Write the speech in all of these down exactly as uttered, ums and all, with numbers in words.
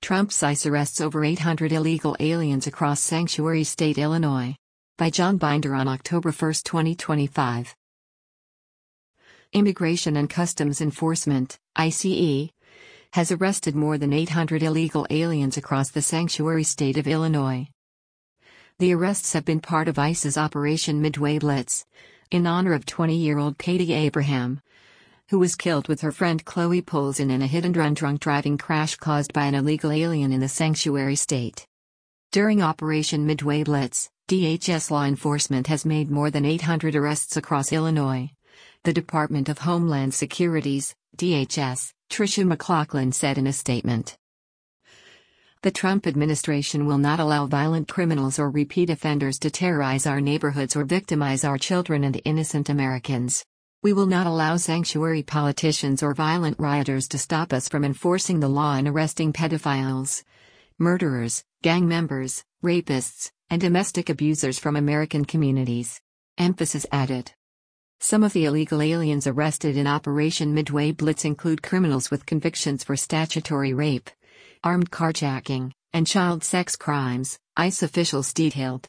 Trump's ICE arrests over eight hundred illegal aliens across sanctuary state Illinois. By John Binder on October first, twenty twenty-five. Immigration and Customs Enforcement, I C E, has arrested more than eight hundred illegal aliens across the sanctuary state of Illinois. The arrests have been part of ICE's Operation Midway Blitz, in honor of twenty-year-old Katie Abraham, who was killed with her friend Chloe Polzin in a hit-and-run drunk driving crash caused by an illegal alien in the sanctuary state. During Operation Midway Blitz, D H S law enforcement has made more than eight hundred arrests across Illinois. The Department of Homeland Security's, D H S, Tricia McLaughlin said in a statement. The Trump administration will not allow violent criminals or repeat offenders to terrorize our neighborhoods or victimize our children and innocent Americans. We will not allow sanctuary politicians or violent rioters to stop us from enforcing the law and arresting pedophiles, murderers, gang members, rapists, and domestic abusers from American communities. Emphasis added. Some of the illegal aliens arrested in Operation Midway Blitz include criminals with convictions for statutory rape, armed carjacking, and child sex crimes, ICE officials detailed.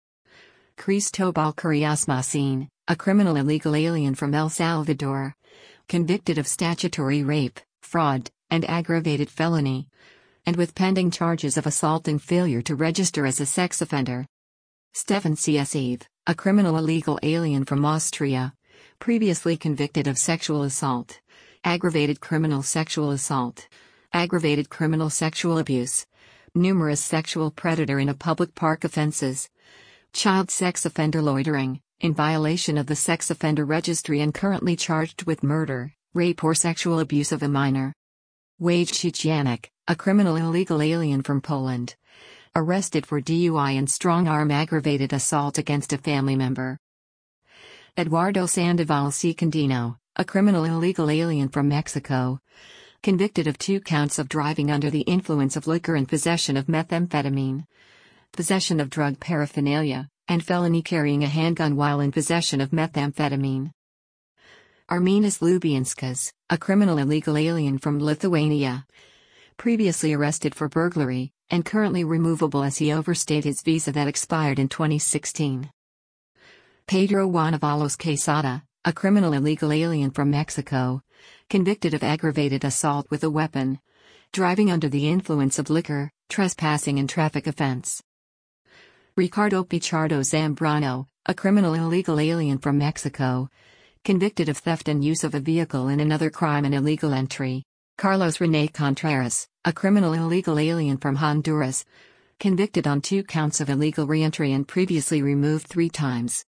Cristobal Curiasmasin, a criminal illegal alien from El Salvador, convicted of statutory rape, fraud, and aggravated felony, and with pending charges of assault and failure to register as a sex offender. Stefan Ciesev, a criminal illegal alien from Austria, previously convicted of sexual assault, aggravated criminal sexual assault, aggravated criminal sexual abuse, numerous sexual predator in a public park offenses, child sex offender loitering, in violation of the sex offender registry and currently charged with murder, rape or sexual abuse of a minor. Wojciech Janik, a criminal illegal alien from Poland, arrested for D U I and strong-arm aggravated assault against a family member. Eduardo Sandoval Cicandino, a criminal illegal alien from Mexico, convicted of two counts of driving under the influence of liquor and possession of methamphetamine, possession of drug paraphernalia, and felony carrying a handgun while in possession of methamphetamine. Arminas Lubianskas, a criminal illegal alien from Lithuania, previously arrested for burglary, and currently removable as he overstayed his visa that expired in twenty sixteen. Pedro Juan Avalos Quesada, a criminal illegal alien from Mexico, convicted of aggravated assault with a weapon, driving under the influence of liquor, trespassing and traffic offense. Ricardo Pichardo Zambrano, a criminal illegal alien from Mexico, convicted of theft and use of a vehicle in another crime and illegal entry. Carlos Rene Contreras, a criminal illegal alien from Honduras, convicted on two counts of illegal reentry and previously removed three times.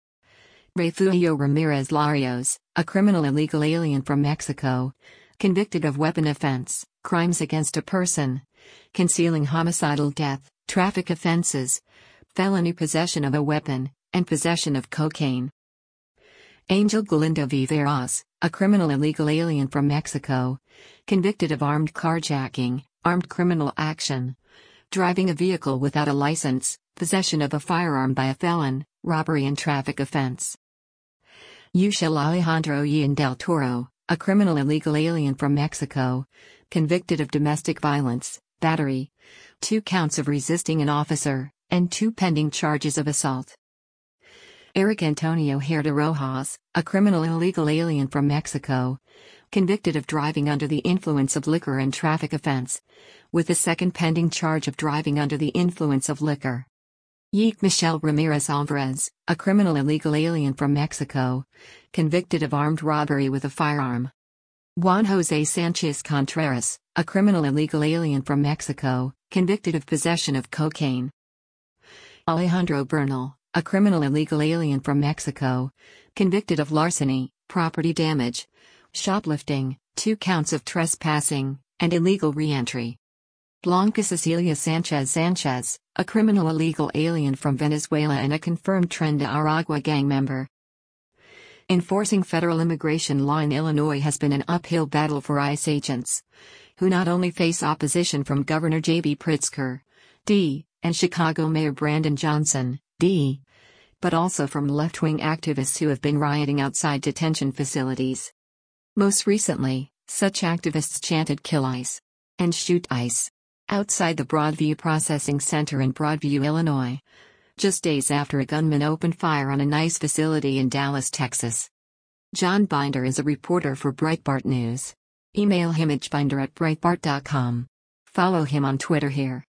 Refugio Ramirez Larios, a criminal illegal alien from Mexico, convicted of weapon offense, crimes against a person, concealing homicidal death, traffic offenses, felony possession of a weapon, and possession of cocaine. Angel Galindo Viveros, a criminal illegal alien from Mexico, convicted of armed carjacking, armed criminal action, driving a vehicle without a license, possession of a firearm by a felon, robbery and traffic offense. Ushel Alejandro Ian del Toro, a criminal illegal alien from Mexico, convicted of domestic violence, battery, two counts of resisting an officer, and two pending charges of assault. Eric Antonio Herda Rojas, a criminal illegal alien from Mexico, convicted of driving under the influence of liquor and traffic offense, with a second pending charge of driving under the influence of liquor. Yeek Michelle Ramirez Alvarez, a criminal illegal alien from Mexico, convicted of armed robbery with a firearm. Juan Jose Sanchez Contreras, a criminal illegal alien from Mexico, convicted of possession of cocaine. Alejandro Bernal, a criminal illegal alien from Mexico, convicted of larceny, property damage, shoplifting, two counts of trespassing, and illegal reentry. Blanca Cecilia Sanchez Sanchez, a criminal illegal alien from Venezuela and a confirmed Tren de Aragua gang member. Enforcing federal immigration law in Illinois has been an uphill battle for ICE agents, who not only face opposition from Governor J B Pritzker, D, and Chicago Mayor Brandon Johnson, D, but also from left-wing activists who have been rioting outside detention facilities. Most recently, such activists chanted "Kill ICE" and "Shoot ICE." outside the Broadview Processing Center in Broadview, Illinois, just days after a gunman opened fire on an ICE facility in Dallas, Texas. John Binder is a reporter for Breitbart News. Email him at binder at breitbart dot com. Follow him on Twitter here.